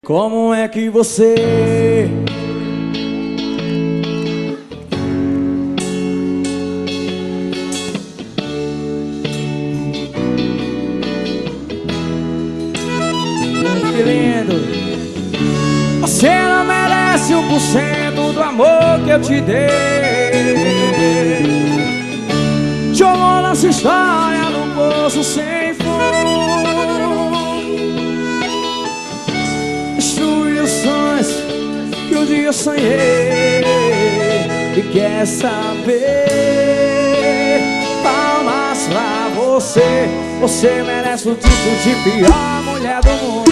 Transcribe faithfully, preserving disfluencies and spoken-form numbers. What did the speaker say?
Como é que você que lindo. Você não merece um por cento do amor que eu te dei. Jogou nossa história num poço sem fundo, destruiu os sonhos que um dia eu sonhei. E quer saber? Palmas pra você. Você merece o título de pior mulher do mundo.